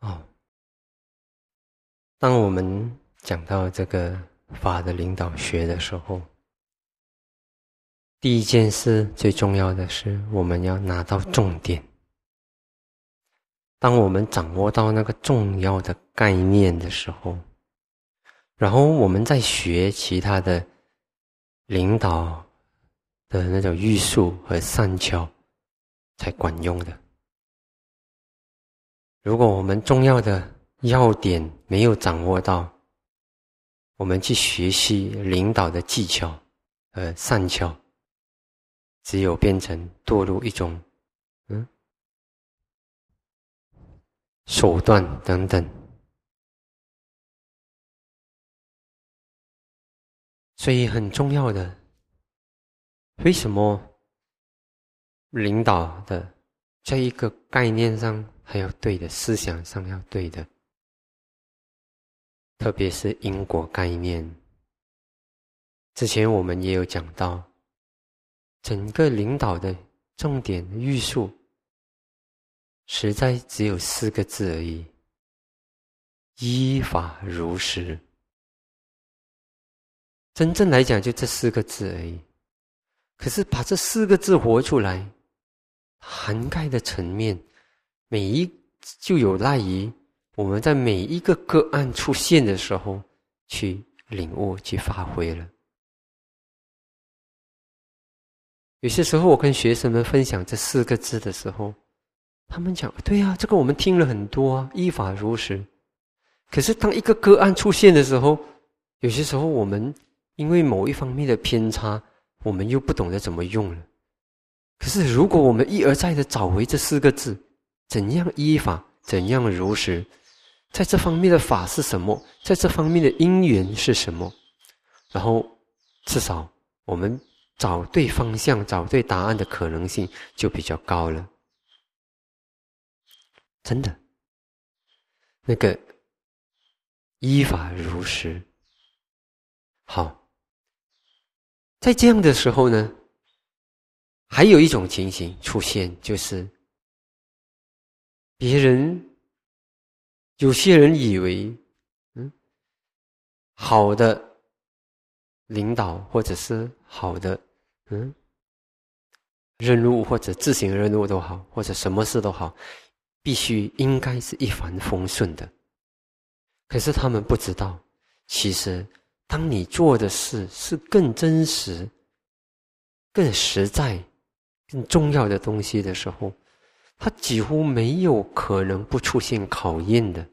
当我们讲到这个法的领导学的时候，第一件事最重要的是我们要拿到重点。当我们掌握到那个重要的概念的时候，然后我们再学其他的领导的那种欲术和善巧才管用的。如果我们重要的要点没有掌握到，我们去学习领导的技巧和善巧，只有变成堕入一种手段等等。所以很重要的，为什么领导的在一个概念上还要对的，思想上要对的，特别是因果概念。之前我们也有讲到，整个领导的重点欲术实在只有4个字而已：依法如实。真正来讲就这4个字而已。可是把这4个字活出来，涵盖的层面就有赖于我们在每一个个案出现的时候去领悟去发挥了。有些时候我跟学生们分享这4个字的时候，他们讲对啊，这个我们听了很多啊，依法如实。可是当一个个案出现的时候，有些时候我们因为某一方面的偏差，我们又不懂得怎么用了。可是如果我们一而再的找回这4个字，怎样依法，怎样如实，在这方面的法是什么，在这方面的因缘是什么，然后至少我们找对方向，找对答案的可能性就比较高了。真的，那个依法如实。好，在这样的时候呢，还有一种情形出现，就是有些人以为好的领导或者是好的任务，或者自行任务都好，或者什么事都好，应该是一帆风顺的。可是他们不知道，其实当你做的事是更真实、更实在、更重要的东西的时候，它几乎没有可能不出现考验的。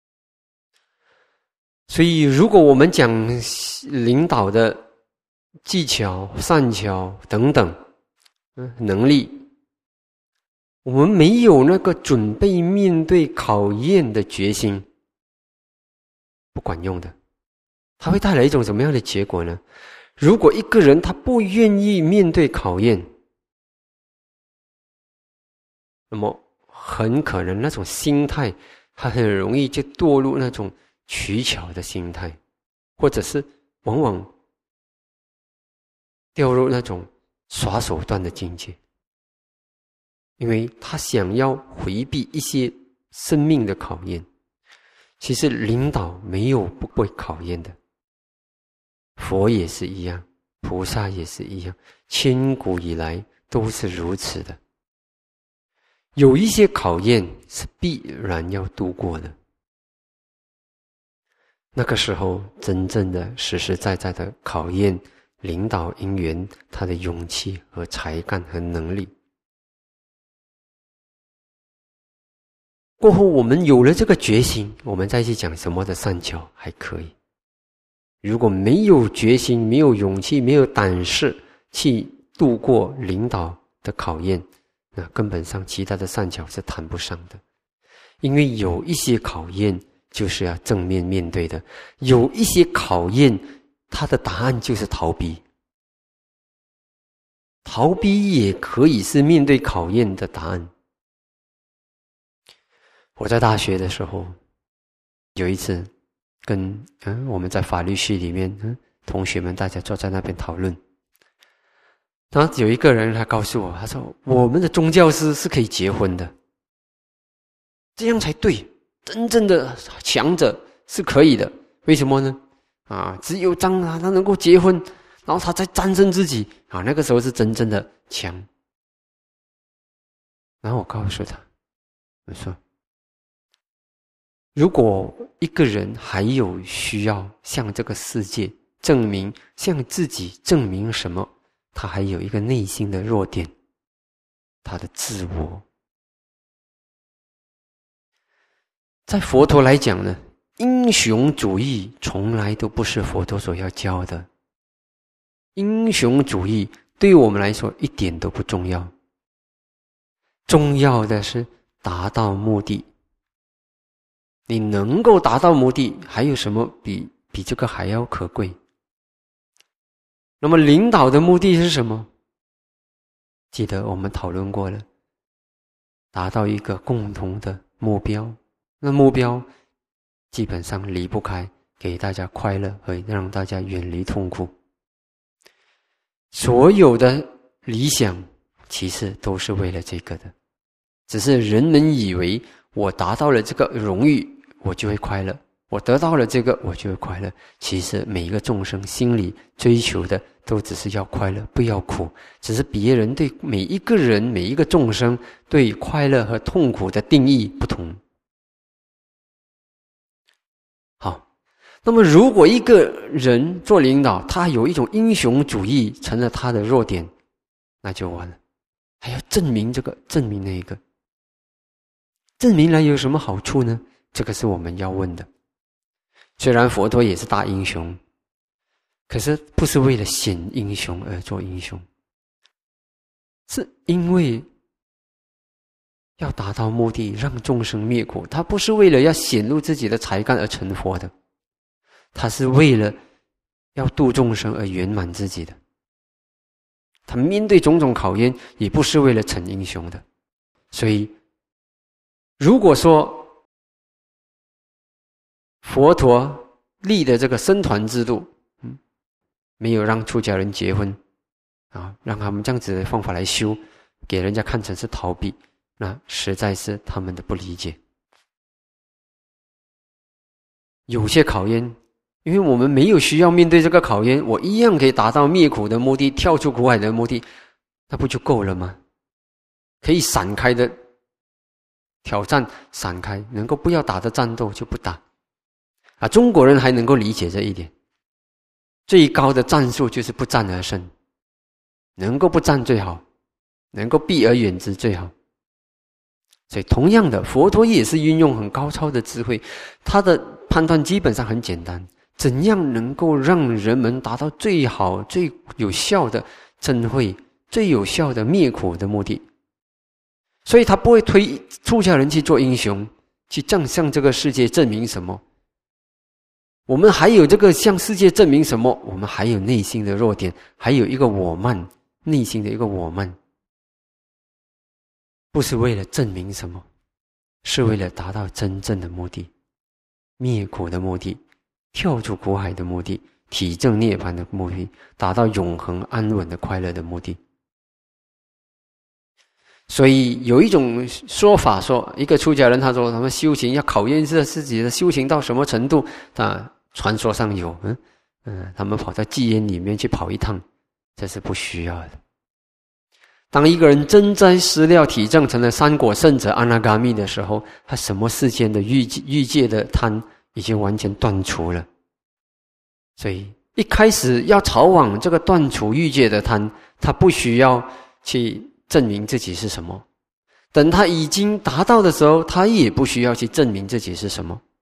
所以如果我们讲领导的技巧、善巧等等能力，我们没有那个准备面对考验的决心，不管用的。它会带来一种什么样的结果呢？如果一个人他不愿意面对考验，那么很可能那种心态，他很容易就堕入那种取巧的心态，或者是往往掉入那种耍手段的境界。因为他想要回避一些生命的考验。其实领导没有不会考验的，佛也是一样，菩萨也是一样，千古以来都是如此的。有一些考验是必然要度过的，那个时候真正的实实在在的考验领导因缘他的勇气和才干和能力。过后我们有了这个决心，我们再去讲什么的善巧还可以。如果没有决心，没有勇气，没有胆识去度过领导的考验，那根本上其他的善巧是谈不上的。因为有一些考验就是要正面面对的，有一些考验它的答案就是逃避。逃避也可以是面对考验的答案。我在大学的时候有一次跟我们在法律系里面同学们大家坐在那边讨论，然后有一个人他告诉我，他说我们的宗教师是可以结婚的，这样才对， 真正的强者是可以的。为什么呢？只有当他能够结婚，然后他再战胜自己那个时候是真正的强。然后我告诉他，我说，如果一个人还有需要向这个世界证明，向自己证明什么，他还有一个内心的弱点，他的自我。在佛陀来讲呢，英雄主义从来都不是佛陀所要教的。英雄主义对我们来说一点都不重要，重要的是达到目的。你能够达到目的，还有什么比这个还要可贵？那么领导的目的是什么？记得我们讨论过了，达到一个共同的目标。那目标基本上离不开给大家快乐和让大家远离痛苦。所有的理想其实都是为了这个的，只是人们以为我达到了这个荣誉，我就会快乐，我得到了这个，我就会快乐。其实每一个众生心里追求的都只是要快乐，不要苦。只是别人对每一个人、每一个众生对快乐和痛苦的定义不同。好，那么如果一个人做领导，他有一种英雄主义成了他的弱点，那就完了。还要证明这个，证明那个，证明来有什么好处呢？这个是我们要问的。虽然佛陀也是大英雄，可是不是为了显英雄而做英雄，是因为要达到目的，让众生灭苦。他不是为了要显露自己的才干而成佛的，他是为了要度众生而圆满自己的。他面对种种考验，也不是为了成英雄的。所以如果说佛陀立的这个僧团制度，没有让出家人结婚让他们这样子的方法来修，给人家看成是逃避，那实在是他们的不理解。有些考验，因为我们没有需要面对这个考验，我一样可以达到灭苦的目的，跳出苦海的目的，那不就够了吗？可以闪开的挑战闪开，能够不要打的战斗就不打中国人还能够理解这一点。最高的战术就是不战而胜，能够不战最好，能够避而远之最好。所以同样的，佛陀也是运用很高超的智慧，他的判断基本上很简单，怎样能够让人们达到最好最有效的证慧，最有效的灭苦的目的。所以他不会推出家人去做英雄，去向这个世界证明什么。我们还有这个向世界证明什么？我们还有内心的弱点，还有一个我慢，内心的一个我慢，不是为了证明什么，是为了达到真正的目的，灭苦的目的，跳出苦海的目的，体证涅槃的目的，达到永恒安稳的快乐的目的。所以有一种说法说，一个出家人他说他们修行要考验自己的修行到什么程度，传说上有他们跑到寂烟里面去跑一趟，这是不需要的。当一个人真斋思料体证成了三果圣者阿那嘎密的时候，他什么世间的欲界的贪已经完全断除了。所以一开始要朝往这个断除欲界的贪，他不需要去证明自己是什么，等他已经达到的时候，他也不需要去证明自己是什么。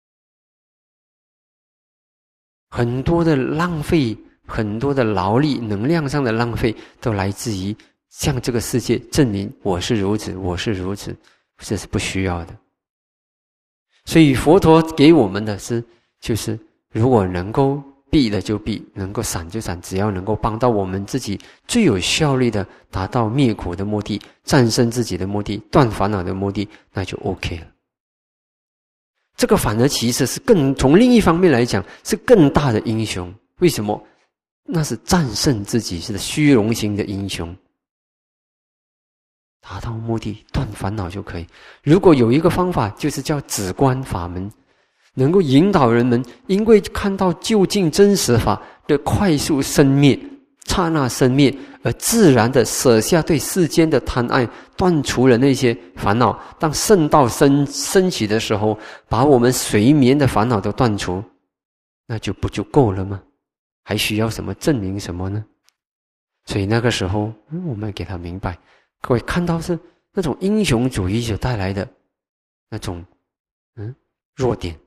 很多的浪费，很多的劳力，能量上的浪费，都来自于向这个世界证明我是如此，我是如此，这是不需要的。所以佛陀给我们的就是如果能够避的就避，能够闪就闪，只要能够帮到我们自己最有效率的达到灭苦的目的，战胜自己的目的，断烦恼的目的，那就 OK 了。这个反而其实是从另一方面来讲是更大的英雄。为什么？那是战胜自己，是虚荣心的英雄。 达到目的，断烦恼就可以。如果有一个方法，就是叫止观法门，能够引导人们，因为看到究竟真实法的快速生灭、刹那生灭，而自然的舍下对世间的贪爱，断除了那些烦恼。当圣道升起的时候，把我们随眠的烦恼都断除，那就不就够了吗？还需要什么证明什么呢？所以那个时候，我们给他明白，各位看到是那种英雄主义所带来的那种弱点，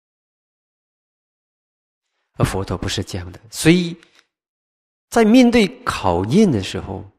而佛陀不是这样的。所以在面对考验的时候，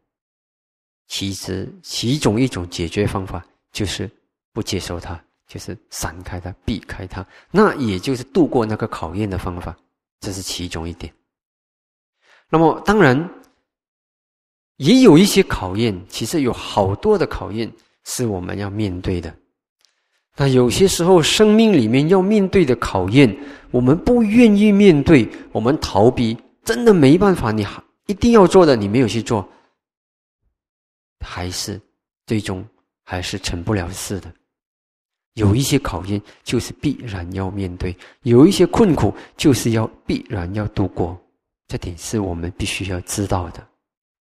其中一种解决方法就是不接受它，就是闪开它，避开它，那也就是度过那个考验的方法，这是其中一点。那么当然也有一些考验，其实有好多的考验是我们要面对的。那有些时候生命里面要面对的考验，我们不愿意面对，我们逃避，真的没办法，你一定要做的你没有去做，还是最终还是成不了事的。有一些考验就是必然要面对，有一些困苦就是必然要度过，这点是我们必须要知道的。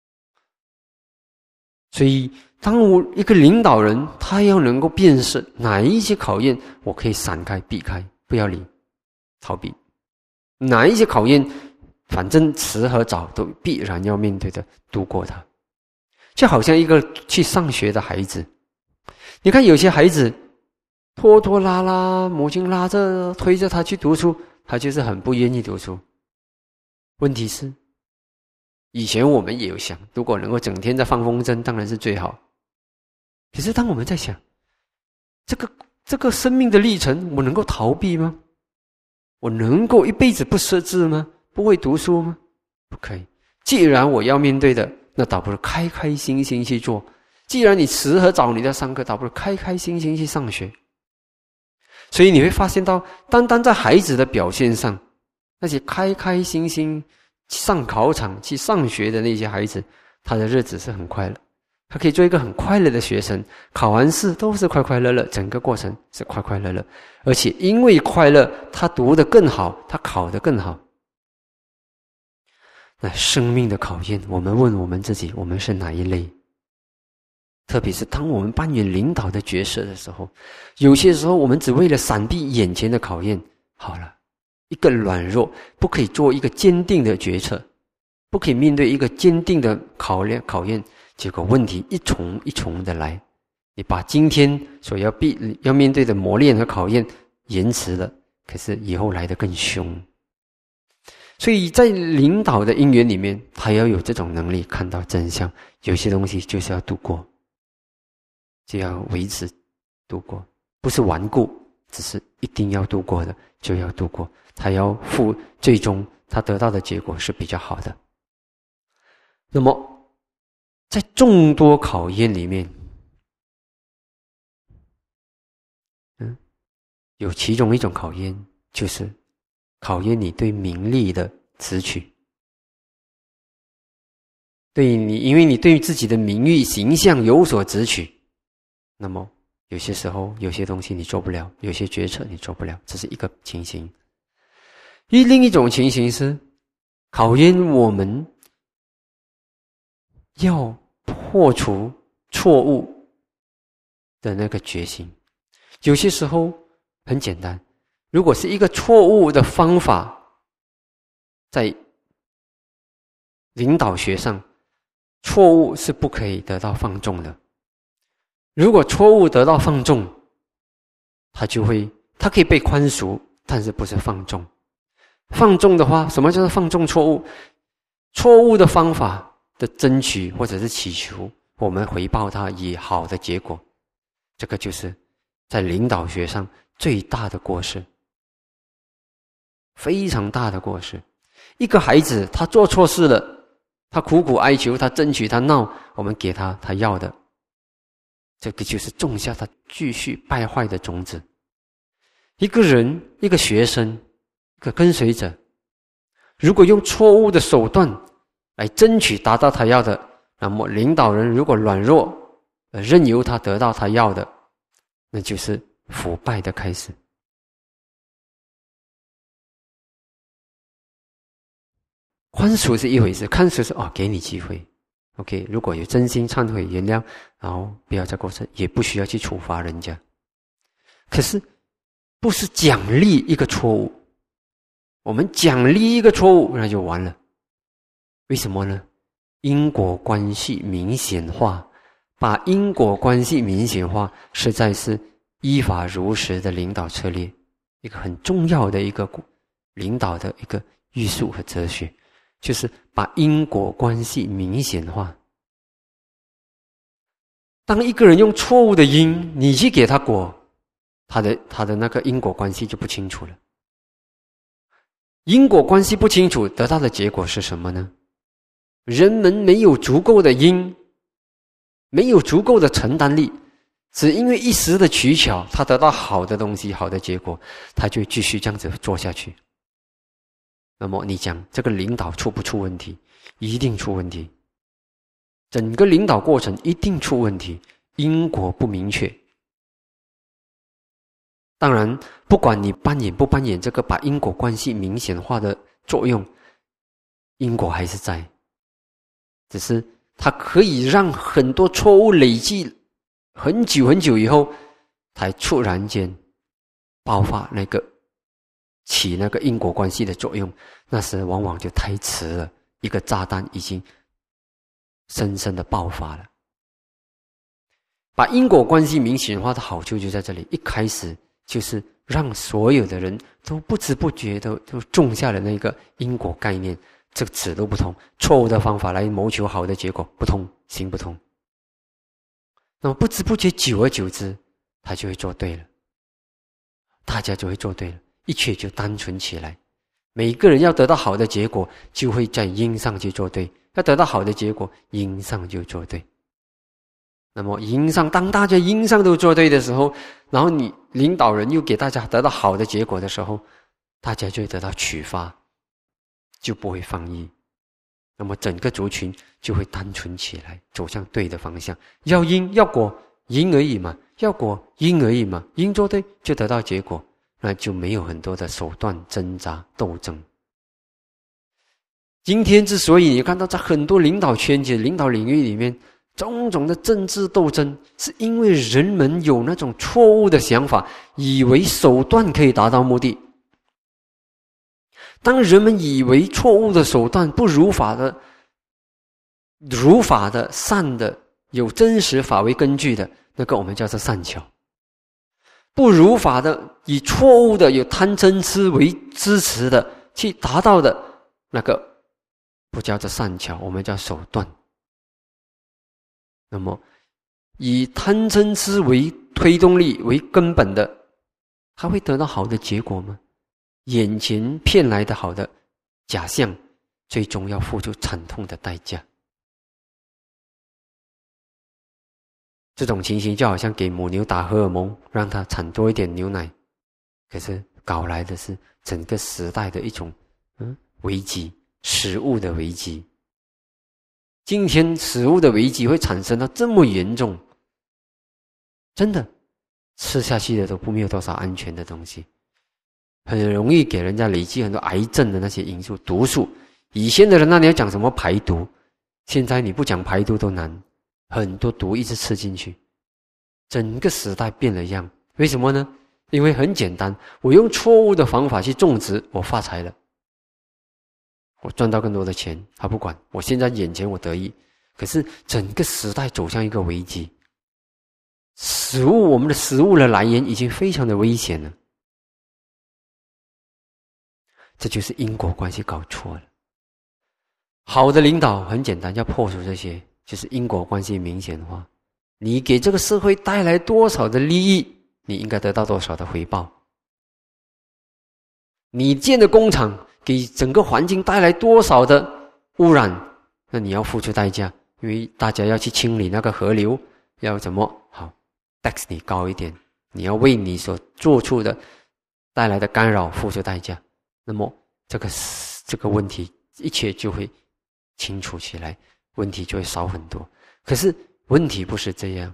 所以当一个领导人，他要能够辨识哪一些考验我可以闪开避开，不要理逃避，哪一些考验反正迟和早都必然要面对的，度过它。就好像一个去上学的孩子，你看有些孩子拖拖拉拉，母亲拉着推着他去读书，他就是很不愿意读书。问题是以前我们也有想，如果能够整天在放风筝当然是最好。可是当我们在想这个生命的历程，我能够逃避吗？我能够一辈子不识字吗？不会读书吗？不可以。既然我要面对的，那倒不如开开心心去做。既然你迟和早你在上课，倒不如开开心心去上学。所以你会发现到，单单在孩子的表现上，那些开开心心上考场去上学的那些孩子，他的日子是很快乐，他可以做一个很快乐的学生，考完试都是快快乐乐，整个过程是快快乐乐，而且因为快乐，他读得更好，他考得更好。那生命的考验，我们问我们自己，我们是哪一类？特别是当我们扮演领导的角色的时候，有些时候我们只为了闪避眼前的考验，好了，一个软弱，不可以做一个坚定的决策，不可以面对一个坚定的考验，结果问题一重一重的来，你把今天所要面对的磨练和考验延迟了，可是以后来得更凶。所以在领导的因缘里面，他要有这种能力看到真相，有些东西就是要度过，就要维持度过，不是顽固，只是一定要度过的就要度过，他要最终他得到的结果是比较好的。那么在众多考验里面，有其中一种考验，就是考验你对名利的执取。因为你对自己的名誉形象有所执取，那么有些时候有些东西你做不了，有些决策你做不了，这是一个情形。另一种情形是考验我们要破除错误的那个决心。有些时候很简单，如果是一个错误的方法，在领导学上，错误是不可以得到放纵的。如果错误得到放纵，它可以被宽恕，但是不是放纵。放纵的话，什么叫做放纵错误？错误的方法的争取或者是祈求，我们回报它以好的结果，这个就是在领导学上最大的过失，非常大的过失。一个孩子他做错事了，他苦苦哀求，他争取，他闹，我们给他要的，这个就是种下他继续败坏的种子。一个人，一个学生，一个跟随者，如果用错误的手段来争取达到他要的，那么领导人如果软弱， 任由他得到他要的，那就是腐败的开始。宽恕是一回事，宽恕是给你机会 ，OK， 如果有真心忏悔原谅，然后不要再过程，也不需要去处罚人家。可是不是奖励一个错误，我们奖励一个错误那就完了。为什么呢？因果关系明显化，把因果关系明显化，实在是依法如实的领导策略，一个很重要的一个领导的一个艺术和哲学，就是把因果关系明显化。当一个人用错误的因，你去给他果，他的那个因果关系就不清楚了。因果关系不清楚，得到的结果是什么呢？人们没有足够的因，没有足够的承担力，只因为一时的取巧，他得到好的东西，好的结果，他就继续这样子做下去。那么你讲这个领导出不出问题？一定出问题。整个领导过程一定出问题，因果不明确。当然，不管你扮演不扮演这个把因果关系明显化的作用，因果还是在。只是它可以让很多错误累积很久很久以后，才突然间爆发起那个因果关系的作用，那时往往就太迟了，一个炸弹已经深深的爆发了。把因果关系明显化的好处就在这里，一开始就是让所有的人都不知不觉的都种下了那个因果概念，这个尺度不同，错误的方法来谋求好的结果不通，行不通。那么不知不觉，久而久之，他就会做对了，大家就会做对了，一切就单纯起来。每个人要得到好的结果，就会在因上去做对；要得到好的结果，因上就做对。那么因上，当大家因上都做对的时候，然后你领导人又给大家得到好的结果的时候，大家就会得到启发，就不会放逸。那么整个族群就会单纯起来，走向对的方向。要因要果，因而已嘛；要果，因而已嘛。因做对就得到结果，那就没有很多的手段挣扎斗争。今天之所以你看到在很多领导圈子、领导领域里面种种的政治斗争，是因为人们有那种错误的想法，以为手段可以达到目的。当人们以为错误的手段不如法的、善的、有真实法为根据的，那个我们叫做善巧；不如法的、以错误的、有贪嗔痴为支持的去达到的，那个不叫做善巧，我们叫手段。那么以贪嗔痴为推动力为根本的，他会得到好的结果吗？眼前骗来的好的假象，最终要付出惨痛的代价。这种情形就好像给母牛打荷尔蒙，让它产多一点牛奶，可是搞来的是整个时代的一种危机，食物的危机。今天食物的危机会产生到这么严重，真的吃下去的都没有多少安全的东西，很容易给人家累积很多癌症的那些因素，毒素。以前的人那你要讲什么排毒，现在你不讲排毒都难，很多毒一直吃进去，整个时代变了样。为什么呢？因为很简单，我用错误的方法去种植，我发财了，我赚到更多的钱，他不管，我现在眼前我得意。可是整个时代走向一个危机，我们的食物的来源已经非常的危险了。这就是因果关系搞错了。好的领导很简单，要破除这些，就是因果关系明显化。你给这个社会带来多少的利益，你应该得到多少的回报。你建的工厂给整个环境带来多少的污染，那你要付出代价，因为大家要去清理那个河流，要怎么好 tax 你高一点，你要为你所做出的带来的干扰付出代价。那么这个问题一切就会清楚起来，问题就会少很多。可是问题不是这样，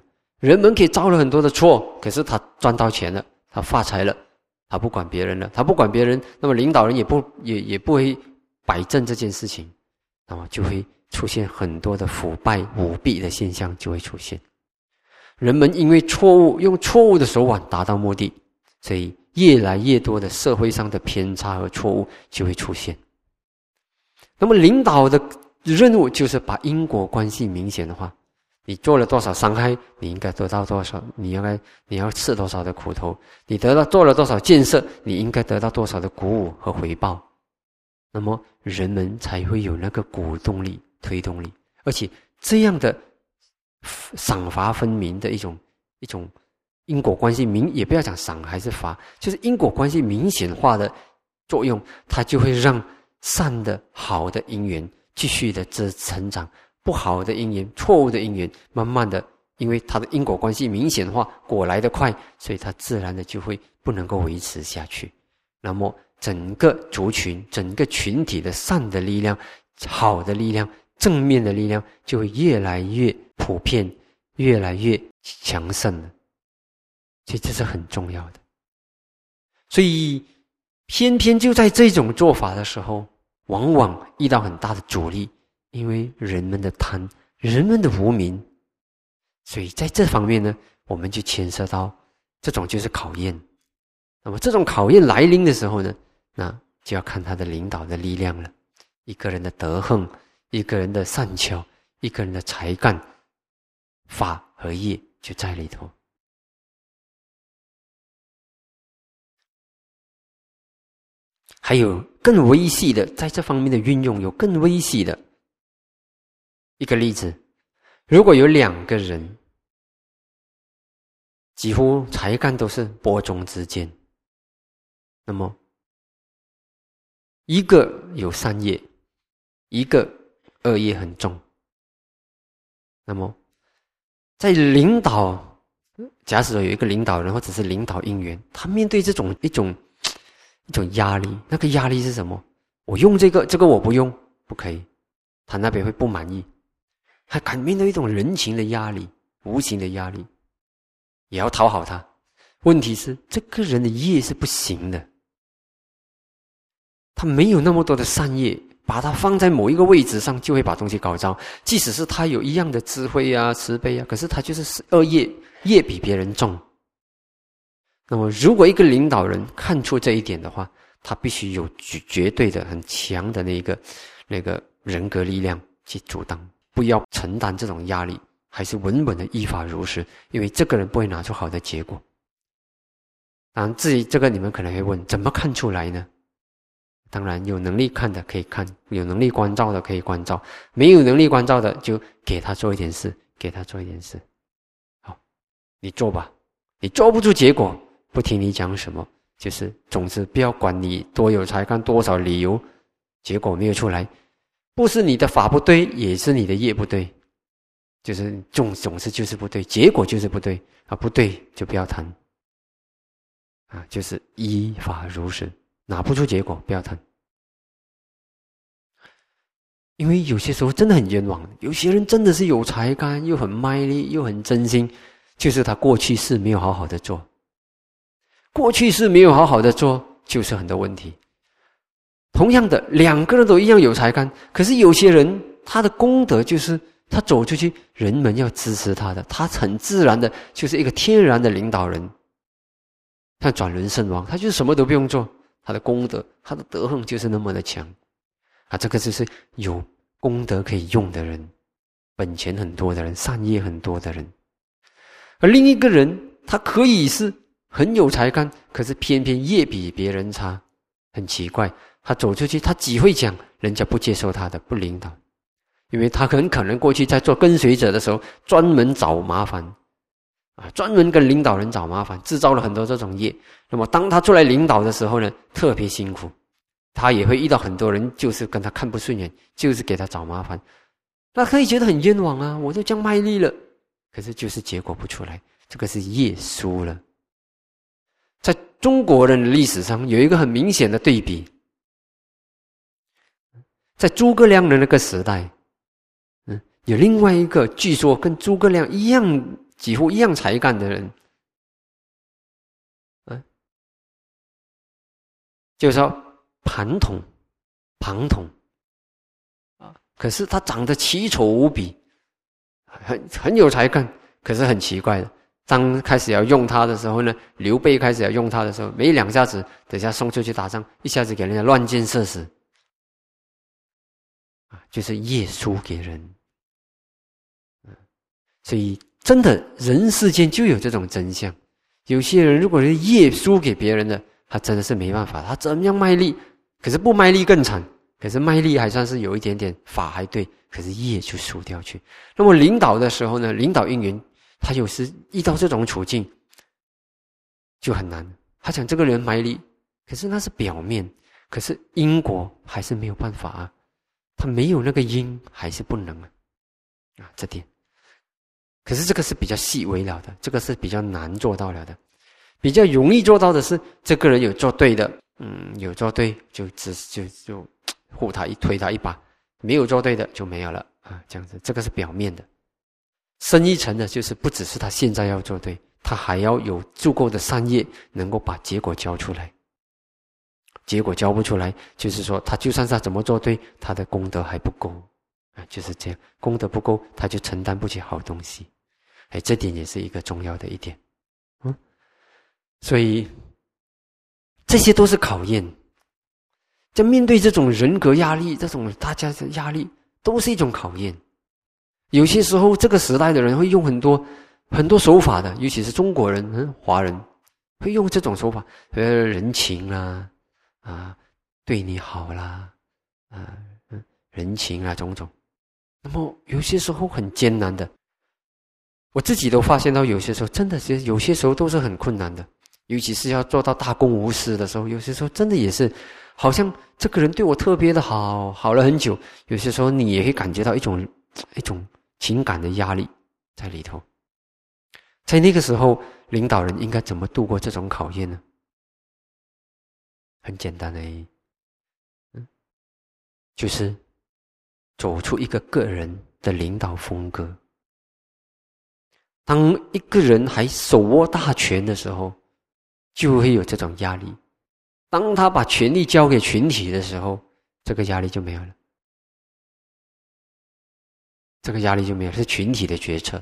人们可以造了很多的错，可是他赚到钱了，他发财了，他不管别人了，他不管别人，那么领导人也不会摆正这件事情，那么就会出现很多的腐败舞弊的现象就会出现。人们因为用错误的手腕达到目的，所以越来越多的社会上的偏差和错误就会出现。那么领导的任务就是把因果关系明显的话，你做了多少伤害，你应该得到多少，你要吃多少的苦头，你做了多少建设，你应该得到多少的鼓舞和回报，那么人们才会有那个鼓动力、推动力，而且这样的赏罚分明的一种因果关系也不要讲赏还是罚，就是因果关系明显化的作用，它就会让善的好的因缘继续的成长，不好的因缘、错误的因缘，慢慢的，因为它的因果关系明显化，果来得快，所以它自然的就会不能够维持下去。那么整个族群、整个群体的善的力量、好的力量、正面的力量，就会越来越普遍、越来越强盛了。所以这是很重要的。所以偏偏就在这种做法的时候，往往遇到很大的阻力，因为人们的贪，人们的无明，所以在这方面呢，我们就牵涉到这种就是考验。那么这种考验来临的时候呢，那就要看他的领导的力量了。一个人的德行，一个人的善巧，一个人的才干，法和业就在里头。还有更微细的，在这方面的运用有更微细的一个例子，如果有两个人几乎才干都是伯仲之间，那么一个有善业，一个恶业很重，那么在领导，假使有一个领导人或者是领导因缘，他面对这种一种压力，那个压力是什么？我用这个我不用，不可以，他那边会不满意，还敢面对一种人情的压力、无形的压力，也要讨好他。问题是这个人的业是不行的，他没有那么多的善业，把他放在某一个位置上就会把东西搞糟。即使是他有一样的智慧啊、慈悲啊，可是他就是恶业比别人重。那么如果一个领导人看出这一点的话，他必须有绝对的很强的那个人格力量去阻挡，不要承担这种压力，还是稳稳的依法如实，因为这个人不会拿出好的结果。当然至于这个你们可能会问，怎么看出来呢？当然有能力看的可以看，有能力关照的可以关照，没有能力关照的就给他做一点事，给他做一点事。好，你做吧，你做不出结果，不听你讲什么，就是总之不要管你多有才干多少理由，结果没有出来，不是你的法不对，也是你的业不对，就是总是就是不对，结果就是不对啊，不对就不要谈啊，就是依法如实，拿不出结果不要谈。因为有些时候真的很冤枉，有些人真的是有才干，又很卖力，又很真心，就是他过去世没有好好的做。过去是没有好好的做，就是很多问题。同样的，两个人都一样有才干，可是有些人他的功德就是他走出去，人们要支持他的，他很自然的就是一个天然的领导人。像转轮圣王，他就是什么都不用做，他的功德、他的德行就是那么的强啊！这个就是有功德可以用的人，本钱很多的人，善业很多的人。而另一个人，他可以是很有才干，可是偏偏业比别人差，很奇怪。他走出去，他只会讲，人家不接受他的，不领导，因为他很可能过去在做跟随者的时候，专门找麻烦啊，专门跟领导人找麻烦，制造了很多这种业。那么当他出来领导的时候呢，特别辛苦，他也会遇到很多人，就是跟他看不顺眼，就是给他找麻烦。那可以觉得很冤枉啊，我都这样卖力了，可是就是结果不出来，这个是业输了。在中国人的历史上有一个很明显的对比，在诸葛亮的那个时代，有另外一个据说跟诸葛亮一样几乎一样才干的人，就是说庞统啊，可是他长得奇丑无比，很有才干，可是很奇怪的。当开始要用他的时候呢，刘备开始要用他的时候，没两下子，等下送出去打仗，一下子给人家乱箭射死，就是业输给人。所以真的人世间就有这种真相，有些人如果是业输给别人的，他真的是没办法，他怎么样卖力，可是不卖力更惨，可是卖力还算是有一点点法还对，可是业就输掉去。那么领导的时候呢，领导因缘他有时遇到这种处境就很难，他讲这个人卖力，可是那是表面，可是因果还是没有办法啊，他没有那个因还是不能这点。可是这个是比较细微了的，这个是比较难做到了的。比较容易做到的是，这个人有做对的，有做对就护他推他一把，没有做对的就没有了这样子。这个是表面的，深一层的就是不只是他现在要做对，他还要有足够的善业，能够把结果交出来。结果交不出来，就是说他就算是他怎么做对，他的功德还不够就是这样，功德不够，他就承担不起好东西。这点也是一个重要的一点。所以这些都是考验。在面对这种人格压力，这种大家的压力，都是一种考验。有些时候，这个时代的人会用很多手法的，尤其是中国人、华人，会用这种手法，人情啦，对你好啦，人情啊，种种。那么有些时候很艰难的，我自己都发现到，有些时候真的是有些时候都是很困难的，尤其是要做到大公无私的时候，有些时候真的也是，好像这个人对我特别的好了很久，有些时候你也会感觉到一种情感的压力在里头。在那个时候，领导人应该怎么度过这种考验呢？很简单就是走出一个个人的领导风格。当一个人还手握大权的时候，就会有这种压力。当他把权力交给群体的时候，这个压力就没有了。这个压力就没有，是群体的决策。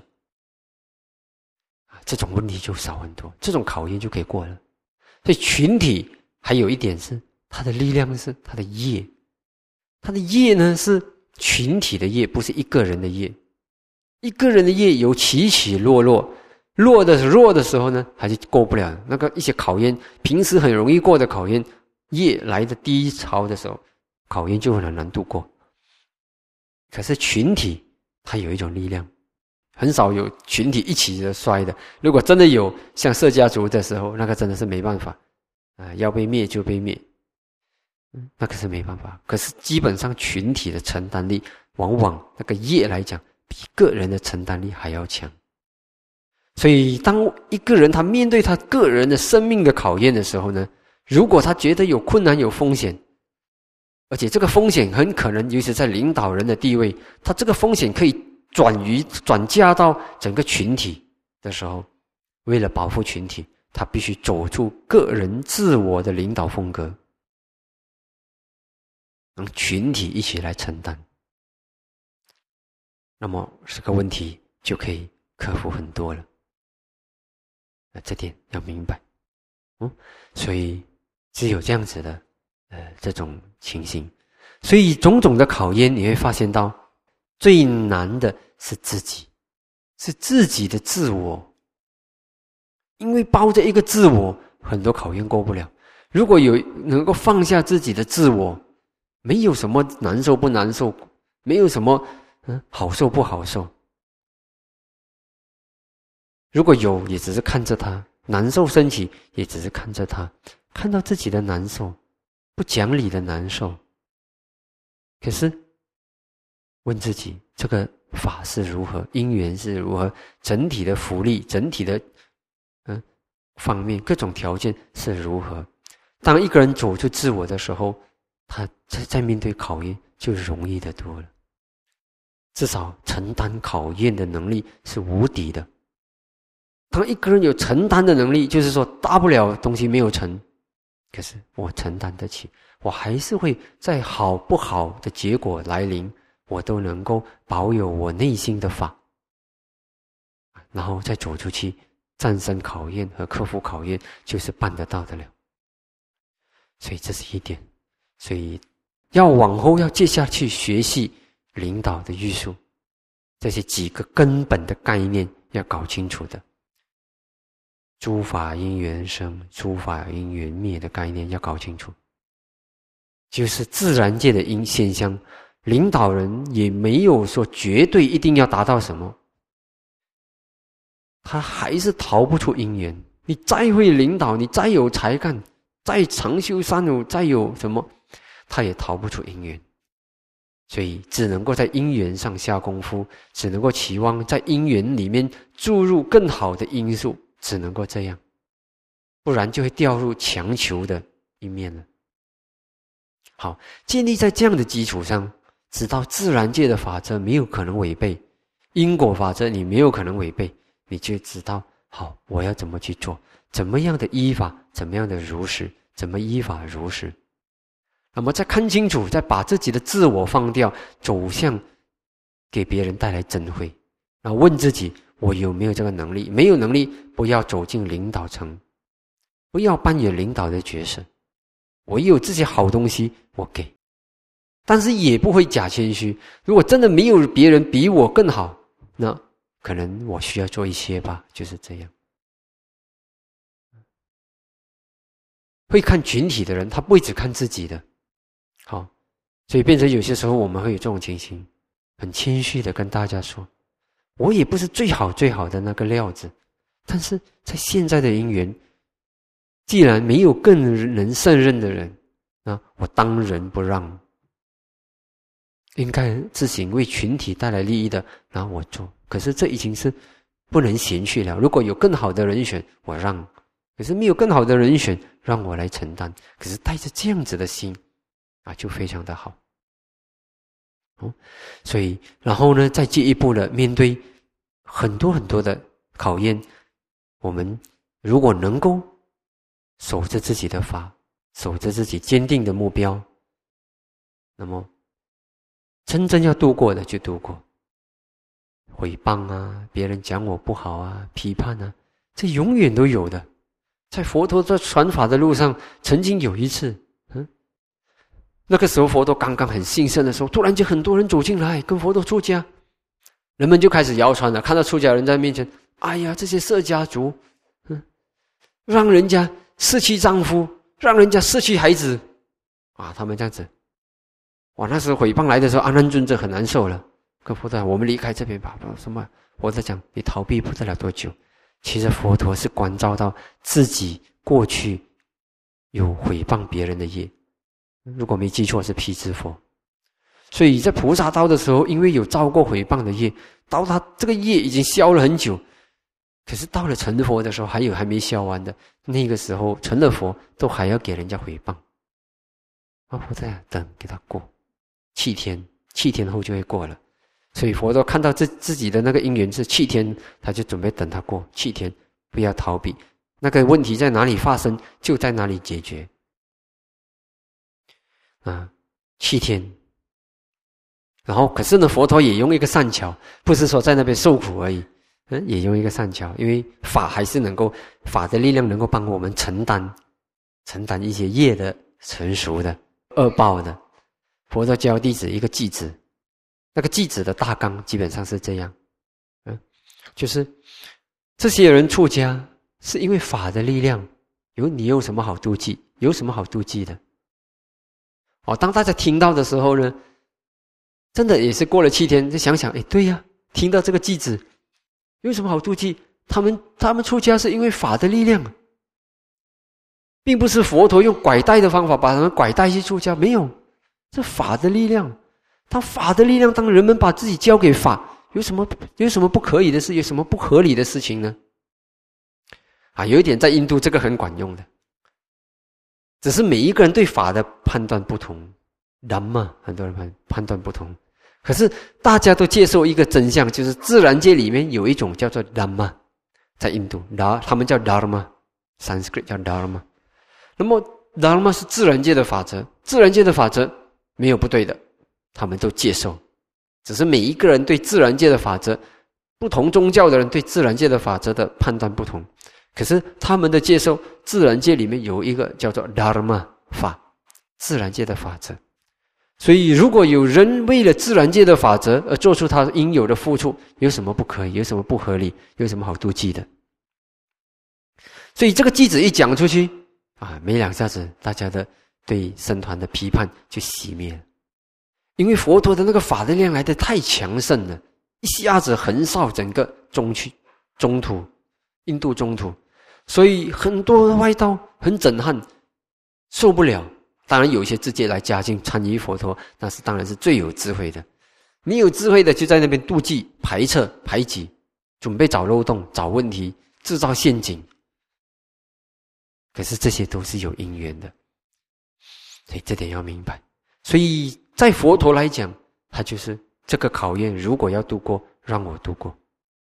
这种问题就少很多，这种考验就可以过了。所以群体还有一点是，他的力量是他的业。他的业呢是群体的业，不是一个人的业。一个人的业有起起落落，弱的时候呢，还是过不了那个一些考验，平时很容易过的考验，业来的低潮的时候，考验就很难度过。可是群体它有一种力量，很少有群体一起的衰的。如果真的有像释迦族的时候，那个真的是没办法要被灭就被灭，那个是没办法。可是基本上群体的承担力，往往那个业来讲，比个人的承担力还要强。所以当一个人他面对他个人的生命的考验的时候呢，如果他觉得有困难有风险，而且这个风险很可能尤其在领导人的地位，他这个风险可以转嫁到整个群体的时候，为了保护群体，他必须走出个人自我的领导风格，让群体一起来承担，那么这个问题就可以克服很多了。这点要明白。所以只有这样子的这种情形。所以种种的考验你会发现到，最难的是自己，是自己的自我。因为抱着一个自我，很多考验过不了。如果有能够放下自己的自我，没有什么难受不难受，没有什么好受不好受。如果有，也只是看着他难受升起，也只是看着他，看到自己的难受，不讲理的难受。可是问自己，这个法是如何，因缘是如何，整体的福利，整体的方面，各种条件是如何。当一个人走出自我的时候，他在面对考验就容易得多了。至少承担考验的能力是无敌的。 当一个人有承担的能力，就是说大不了东西没有成，可是我承担得起，我还是会在好不好的结果来临，我都能够保有我内心的法，然后再走出去，战胜考验和克服考验，就是办得到的了。所以这是一点，所以要往后要接下去学习领导的艺术，这些几个根本的概念要搞清楚的。诸法因缘生，诸法因缘灭的概念要搞清楚，就是自然界的现象。领导人也没有说绝对一定要达到什么，他还是逃不出因缘。你再会领导，你再有才干，再长修善友，再有什么，他也逃不出因缘。所以只能够在因缘上下功夫，只能够期望在因缘里面注入更好的因素，只能够这样，不然就会掉入强求的一面了。好，建立在这样的基础上，知道自然界的法则没有可能违背，因果法则你没有可能违背，你就知道好我要怎么去做，怎么样的依法，怎么样的如实，怎么依法如实。那么再看清楚，再把自己的自我放掉，走向给别人带来真慧，然后问自己我有没有这个能力，没有能力不要走进领导层，不要扮演领导的角色。我有这些好东西我给，但是也不会假谦虚。如果真的没有别人比我更好，那可能我需要做一些吧，就是这样。会看群体的人，他不会只看自己的。好，所以变成有些时候我们会有这种情形，很谦虚的跟大家说，我也不是最好最好的那个料子，但是在现在的因缘，既然没有更能胜任的人，我当仁不让，应该自行为群体带来利益的，然后我做。可是这已经是不能闲去了。如果有更好的人选，我让；可是没有更好的人选，让我来承担。可是带着这样子的心就非常的好。所以然后呢，再进一步的面对很多很多的考验，我们如果能够守着自己的法，守着自己坚定的目标，那么真正要度过的就度过。毁谤别人讲我不好批判这永远都有的。在佛陀在传法的路上，曾经有一次那个时候佛陀刚刚很兴盛的时候，突然间很多人走进来跟佛陀出家，人们就开始谣传了，看到出家人在面前，哎呀，这些色家族让人家失去丈夫，让人家失去孩子他们这样子。那时候毁谤来的时候，阿难尊者很难受了，跟佛陀我们离开这边吧。什么？佛陀讲你逃避不得了多久。其实佛陀是关照到自己过去有毁谤别人的业，如果没记错是辟支佛。所以在菩萨道的时候，因为有造过毁谤的业，到他这个业已经消了很久，可是到了成佛的时候还没消完的，那个时候成了佛都还要给人家毁谤，佛在等给他过7天，7天后就会过了。所以佛陀看到自己的那个因缘是7天，他就准备等他过7天，不要逃避，那个问题在哪里发生就在哪里解决7天。然后可是呢，佛陀也用一个善巧，不是说在那边受苦而已，也用一个善巧，因为法还是能够，法的力量能够帮我们承担一些业的成熟的恶报的。佛陀教弟子一个偈子，那个偈子的大纲基本上是这样，就是这些人出家是因为法的力量，你有什么好妒忌？有什么好妒忌的？当大家听到的时候呢，真的也是过了7天，就想想，对呀，听到这个偈子，有什么好妒忌？他们出家是因为法的力量，并不是佛陀用拐带的方法把他们拐带去出家，没有，这法的力量。当法的力量，当人们把自己交给法，有什么不可以的事？有什么不合理的事情呢？有一点在印度这个很管用的，只是每一个人对法的判断不同，人嘛，很多人判断不同。可是大家都接受一个真相，就是自然界里面有一种叫做人嘛， 在印度，他们叫 Dharma， Sanskrit 叫 Dharma。那么 Dharma 是自然界的法则，自然界的法则没有不对的，他们都接受。只是每一个人对自然界的法则，不同宗教的人对自然界的法则的判断不同。可是他们的接受，自然界里面有一个叫做 Dharma 法，自然界的法则。所以如果有人为了自然界的法则而做出他应有的付出，有什么不可以？有什么不合理？有什么好妒忌的？所以这个句子一讲出去没两下子，大家的对僧团的批判就熄灭了。因为佛陀的那个法的力量来得太强盛了，一下子横扫整个中土，印度中土，所以很多外道很震撼，受不了。当然有一些直接来加进参与佛陀，那是当然是最有智慧的。没有智慧的就在那边妒忌、排斥、排挤，准备找漏洞、找问题、制造陷阱。可是这些都是有因缘的，所以这点要明白。所以在佛陀来讲，他就是这个考验，如果要度过，让我度过。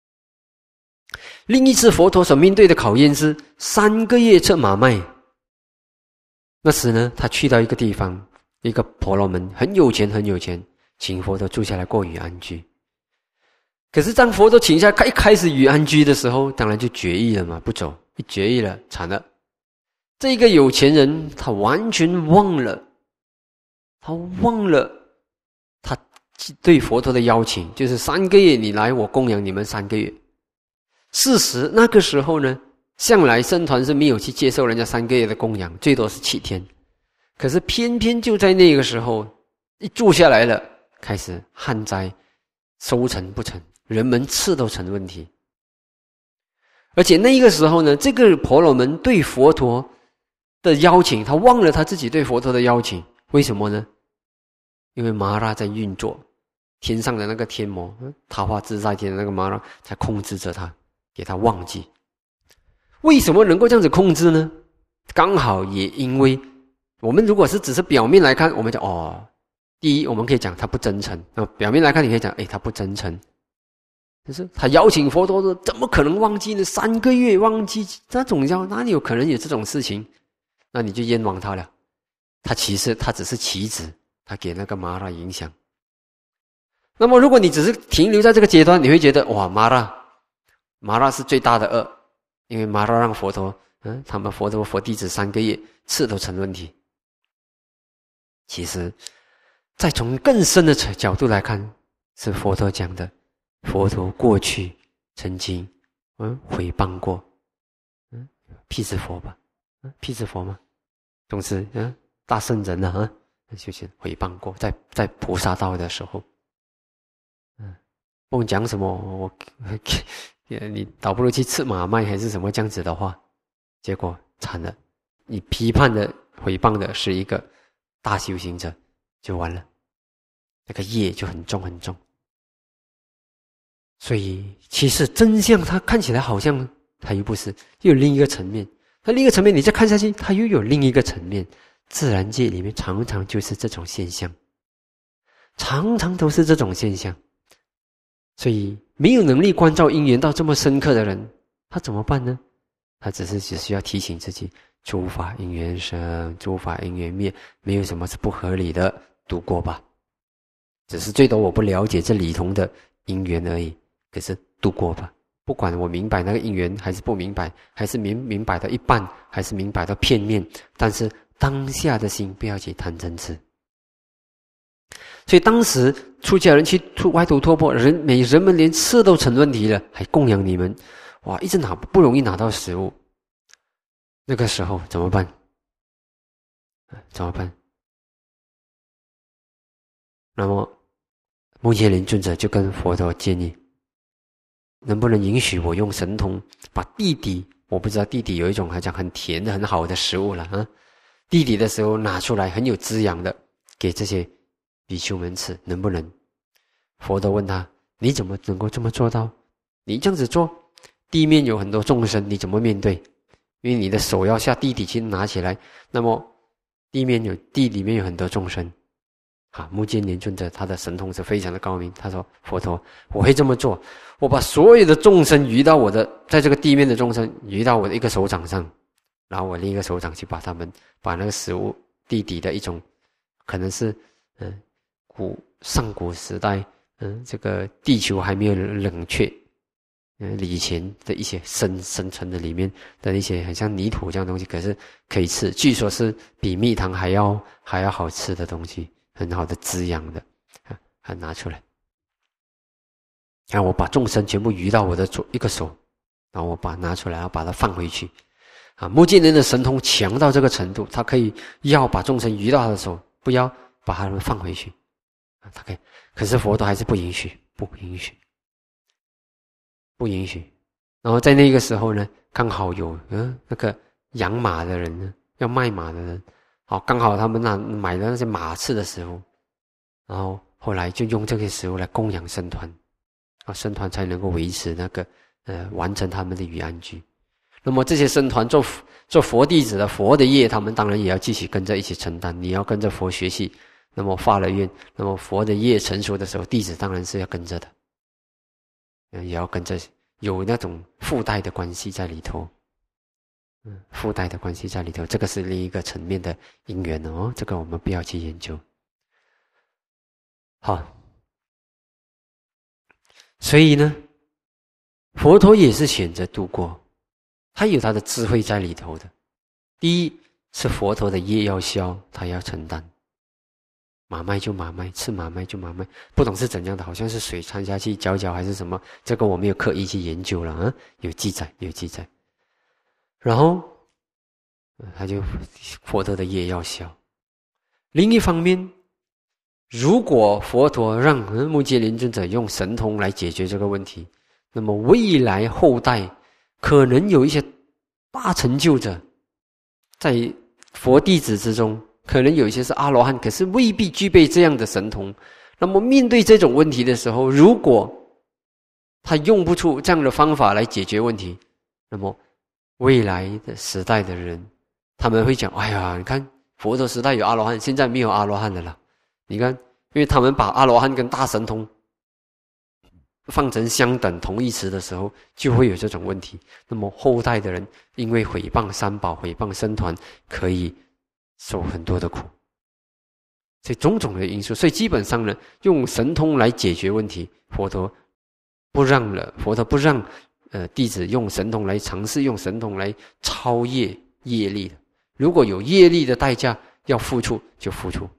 另一次佛陀所面对的考验是3个月测马麦。那时呢，他去到一个地方，一个婆罗门很有钱，请佛陀住下来过雨安居。可是当佛陀请下一开始雨安居的时候，当然就决意了嘛，不走。一决意了，惨了。这个有钱人他完全忘了他对佛陀的邀请，就是3个月你来，我供养你们3个月。事实那个时候呢，向来僧团是没有去接受人家3个月的供养，最多是7天。可是偏偏就在那个时候一住下来了，开始旱灾，收成不成，人们吃都成问题。而且那个时候呢，这个婆罗门对佛陀的邀请，他忘了他自己对佛陀的邀请。为什么呢？因为麻拉在运作，天上的那个天魔，他化自在天的那个麻拉在控制着他，给他忘记。为什么能够这样子控制呢？刚好也因为我们如果是只是表面来看，我们讲第一我们可以讲他不真诚，表面来看你可以讲他不真诚。可是他邀请佛陀的，怎么可能忘记呢？3个月忘记，那种哪里有可能有这种事情？那你就冤枉他了。他其实他只是棋子，他给那个麻拉影响。那么如果你只是停留在这个阶段，你会觉得哇，麻拉是最大的恶，因为麻拉让佛陀他们佛弟子3个月吃都成问题。其实再从更深的角度来看，是佛陀讲的，佛陀过去曾经毁谤过辟支佛吧，辟支佛吗？总之大圣人就是毁谤过，在菩萨道的时候，不用讲什么你倒不如去吃马麦还是什么这样子的话，结果惨了，你批判的毁谤的是一个大修行者，就完了，那个业就很重很重。所以其实真相它看起来好像它又不是，又有另一个层面。那另一个层面你再看下去，它又有另一个层面。自然界里面常常就是这种现象，常常都是这种现象。所以没有能力关照因缘到这么深刻的人，他怎么办呢？他只需要提醒自己，诸法因缘生，诸法因缘灭，没有什么是不合理的，度过吧。只是最多我不了解这里头的因缘而已，可是度过吧。不管我明白那个因缘还是不明白，还是明白到一半，还是明白到片面，但是当下的心不要去贪嗔痴。所以当时出家人去外头托钵，人们连吃都成问题了，还供养你们，哇，一直不容易拿到食物。那个时候怎么办？那么目犍连尊者就跟佛陀建议，能不能允许我用神通把地底，我不知道地底有一种还讲很甜的很好的食物了地底的时候拿出来很有滋养的，给这些比丘们吃，能不能？佛陀问他，你怎么能够这么做到？你这样子做，地面有很多众生，你怎么面对？因为你的手要下地底去拿起来，那么地里面有很多众生， 目犍连尊者他的神通是非常的高明，他说佛陀，我会这么做，我把所有的众生移到我的，在这个地面的众生移到我的一个手掌上，然后我另一个手掌去把那个食物地底的一种可能是上古时代这个地球还没有冷却以前的一些深层的里面的一些很像泥土这样的东西，可是可以吃，据说是比蜜糖还要好吃的东西，很好的滋养的拿出来，然后我把众生全部移到我的一个手，然后我把它拿出来，然后把它放回去目犍连的神通强到这个程度，他可以要把众生移到他的手，不要把他们放回去他可以，可是佛陀还是不允许。然后在那个时候呢，刚好有那个养马的人呢，要卖马的人，刚好他们买了那些马刺的食物，然后后来就用这些食物来供养僧团，僧团才能够维持那个完成他们的雨安居。那么这些僧团做佛弟子的佛的业，他们当然也要继续跟着一起承担。你要跟着佛学习，那么发了愿，那么佛的业成熟的时候，弟子当然是要跟着的，也要跟着，有那种附带的关系在里头。附带的关系在里头，这个是另一个层面的因缘这个我们不要去研究。好，所以呢，佛陀也是选择度过，他有他的智慧在里头的。第一是佛陀的业要消，他要承担。马麦就马麦，吃马麦就马麦，不懂是怎样的，好像是水掺下去搅搅还是什么，这个我没有刻意去研究了有记载。然后他就佛陀的业要消。另一方面，如果佛陀让目犍连尊者用神通来解决这个问题，那么未来后代可能有一些大成就者，在佛弟子之中，可能有一些是阿罗汉，可是未必具备这样的神通。那么面对这种问题的时候，如果他用不出这样的方法来解决问题，那么未来的时代的人，他们会讲，哎呀，你看佛陀时代有阿罗汉，现在没有阿罗汉的了。你看，因为他们把阿罗汉跟大神通放成相等同义词的时候，就会有这种问题。那么后代的人因为毁谤三宝、毁谤僧团，可以受很多的苦。所以种种的因素，所以基本上呢，用神通来解决问题，佛陀不让弟子用神通来尝试用神通来超越业力的。如果有业力的代价要付出，就付出。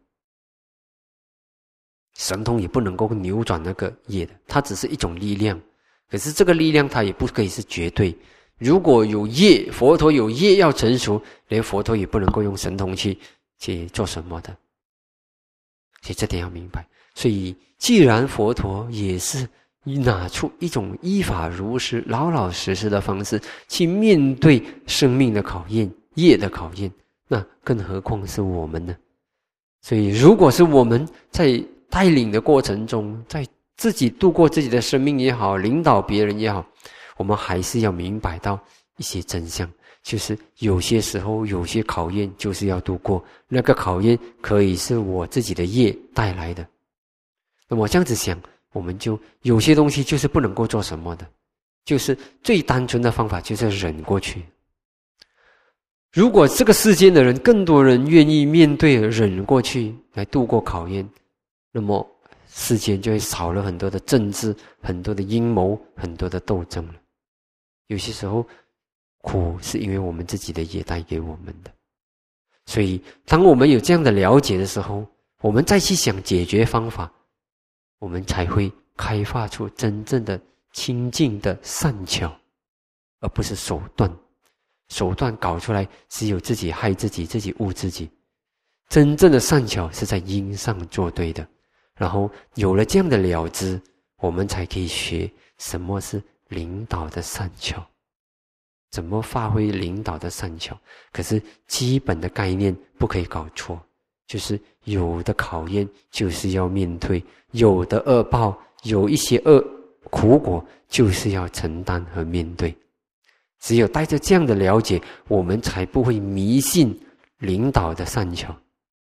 神通也不能够扭转那个业的，它只是一种力量。可是这个力量它也不可以是绝对。如果有业，佛陀有业要成熟，连佛陀也不能够用神通去做什么的。所以这点要明白。所以既然佛陀也是拿出一种依法如实、老老实实的方式去面对生命的考验、业的考验，那更何况是我们呢？所以如果是我们在带领的过程中，在自己度过自己的生命也好，领导别人也好，我们还是要明白到一些真相，就是有些时候有些考验就是要度过，那个考验可以是我自己的业带来的。那么这样子想，我们就有些东西就是不能够做什么的，就是最单纯的方法就是忍过去。如果这个世间的人更多人愿意面对忍过去来度过考验，那么世间就会少了很多的政治、很多的阴谋、很多的斗争了。有些时候苦是因为我们自己的业带给我们的。所以当我们有这样的了解的时候，我们再去想解决方法，我们才会开发出真正的清净的善巧，而不是手段。手段搞出来只有自己害自己，自己误自己。真正的善巧是在因上做对的，然后有了这样的了知，我们才可以学什么是领导的善巧，怎么发挥领导的善巧。可是基本的概念不可以搞错，就是有的考验就是要面对，有的恶报，有一些苦果就是要承担和面对。只有带着这样的了解，我们才不会迷信领导的善巧。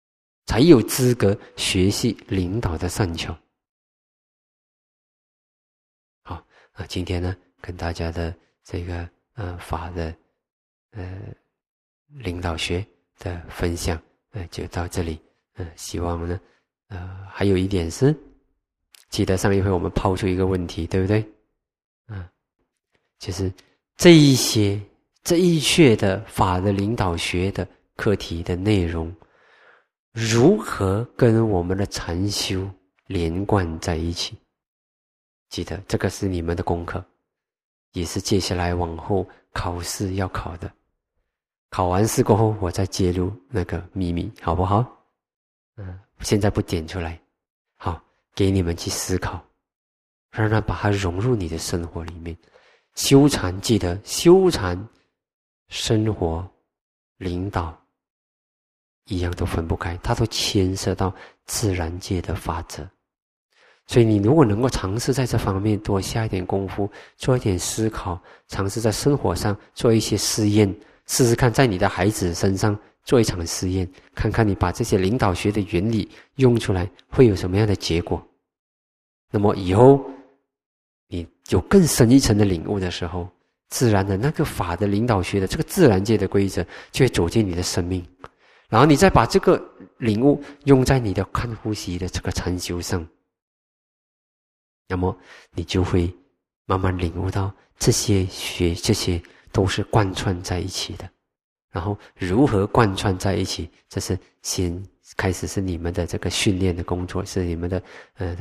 才有资格学习领导的善巧。好，今天呢，跟大家的这个法的领导学的分享，就到这里。希望呢，还有一点是，记得上一回我们抛出一个问题，对不对？就是这一切的法的领导学的课题的内容，如何跟我们的禅修连贯在一起？记得这个是你们的功课，也是接下来往后考试要考的。考完试过后，我再揭露那个秘密，好不好？现在不点出来，好，给你们去思考，让它把它融入你的生活里面。修禅，记得修禅、生活、领导一样都分不开，它都牵涉到自然界的法则。所以你如果能够尝试在这方面多下一点功夫，做一点思考，尝试在生活上做一些试验，试试看在你的孩子身上做一场实验，看看你把这些领导学的原理用出来会有什么样的结果。那么以后你有更深一层的领悟的时候，自然的那个法的领导学的这个自然界的规则就会走进你的生命，然后你再把这个领悟用在你的看呼吸的这个禅修上，那么你就会慢慢领悟到这些都是贯穿在一起的。然后如何贯穿在一起，这是先开始是你们的这个训练的工作，是你们的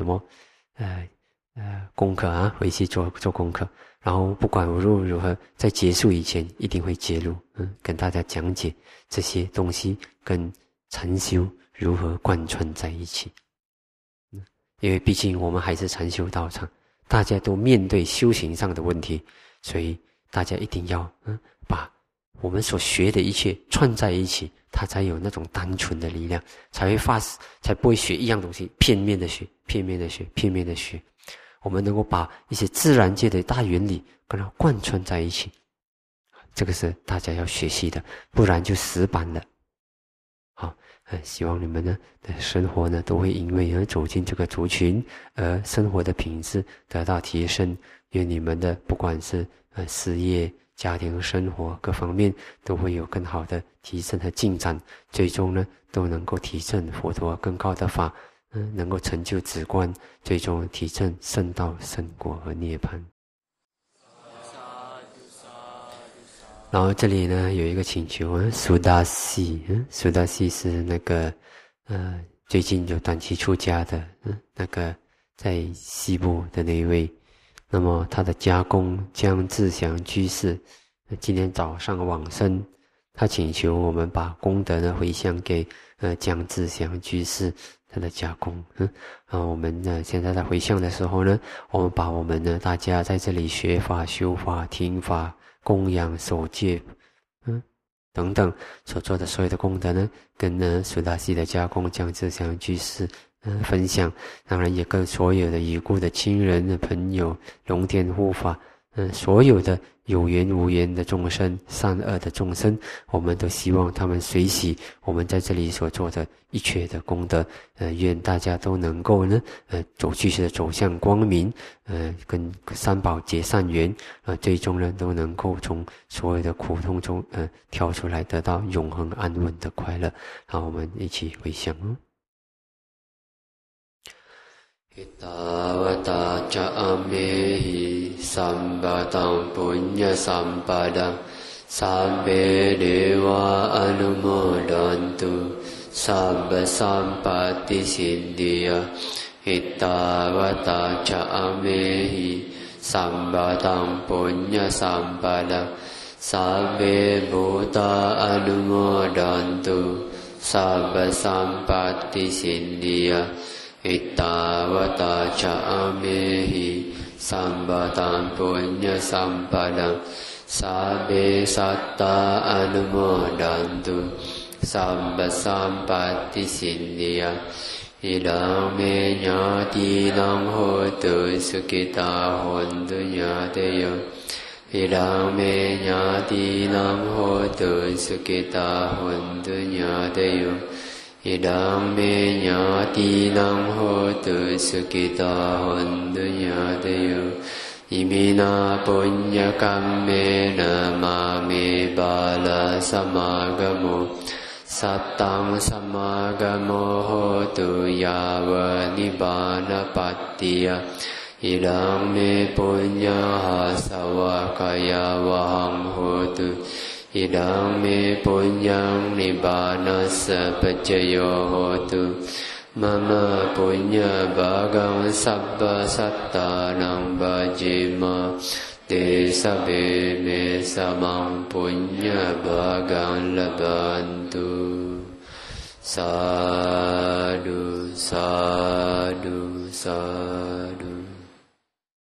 功课啊，回去做功课。然后不管无论如何，在结束以前一定会揭露，跟大家讲解这些东西跟禅修如何贯穿在一起。因为毕竟我们还是禅修道场，大家都面对修行上的问题，所以大家一定要把我们所学的一切串在一起，它才有那种单纯的力量，才不会学一样东西片面的学。我们能够把一些自然界的大原理跟它贯穿在一起，这个是大家要学习的，不然就死板了。好，希望你们呢的生活呢都会因为走进这个族群而生活的品质得到提升，愿你们的不管是事业、家庭生活各方面都会有更好的提升和进展，最终呢都能够提证佛陀更高的法，能够成就止观，最终提证圣道、圣果和涅槃。然后这里呢有一个请求，苏达西，苏达西是那个最近有短期出家的，那个在西部的那一位。那么他的家公江志祥居士今天早上往生，他请求我们把功德呢回向给江志祥居士他的家公。我们呢现在在回向的时候呢，我们把我们呢大家在这里学法、修法、听法、供养、守戒等等所做的所有的功德呢，跟苏达西的家公江志祥居士分享，当然也跟所有的已故的亲人的朋友、龙天护法，所有的有缘无缘的众生、善恶的众生，我们都希望他们随喜我们在这里所做的一切的功德，愿大家都能够呢，继续的走向光明，跟三宝结善缘，最终呢都能够从所有的苦痛中跳出来，得到永恒安稳的快乐。好，我们一起回向。Ittavata ca amehi sambadang punya sampadang sabbe dewa anumodantu sabba sampati siddhya Ittavata ca amehi sambadang punya sampadang sabbe bhuta anumodantu sabba sampati siddhya Ittavata ca amehi sambadang punya sampadang sabbe satta anumodantu sabba sampati siddhya Idang me ñātīnaṁ hotu sukhitā hontu ñāteyo Idang me ñātīnaṁ hotu sukhitā hontu ñāteyo Idam me nyati nang hotu sukita hontu nyatayo imina punya kammena mame bala samagamo sattang samagamo hotu yava nibbana pattiya idam me punya hasawa kaya waham hotu idam me punyang nibbana sapacayo hotu mama punya bagang sabba sattanang bajima te sabe me samang punya bagang labantu sadhu sadhu sadhu